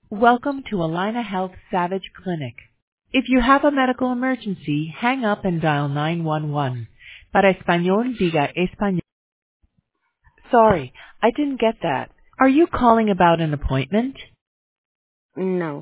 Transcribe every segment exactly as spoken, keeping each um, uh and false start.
Welcome to Allina Health Savage Clinic. If you have a medical emergency, hang up and dial nine one one. Para español, diga español. Sorry, I didn't get that. Are you calling about an appointment? No.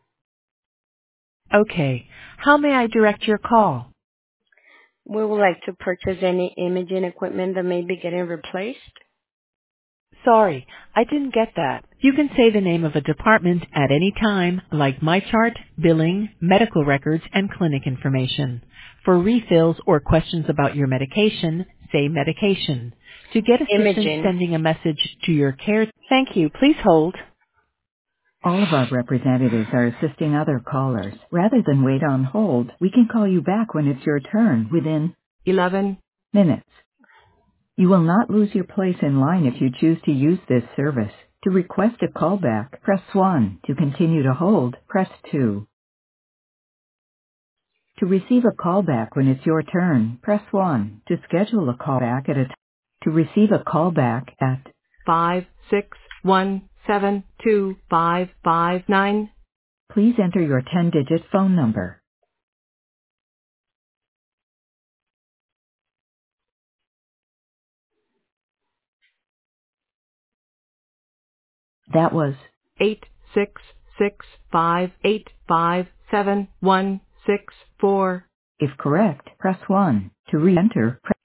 Okay. How may I direct your call? We would like to purchase any imaging equipment that may be getting replaced. Sorry, I didn't get that. You can say the name of a department at any time, like MyChart, billing, medical records, and clinic information. For refills or questions about your medication, say medication. To get assistance Imaging. sending a message to your care, thank you. Please hold. All of our representatives are assisting other callers. Rather than wait on hold, we can call you back when it's your turn within eleven minutes. You will not lose your place in line if you choose to use this service. To request a callback, press one. To continue to hold, press two. To receive a callback when it's your turn, press one. To schedule a callback at a time. To receive a callback at five six one seven two five five nine, please enter your ten-digit phone number. That was eight six six five eight five seven one six four. If correct, press one. To re-enter, press.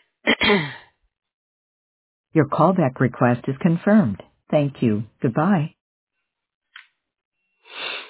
Your callback request is confirmed. Thank you. Goodbye.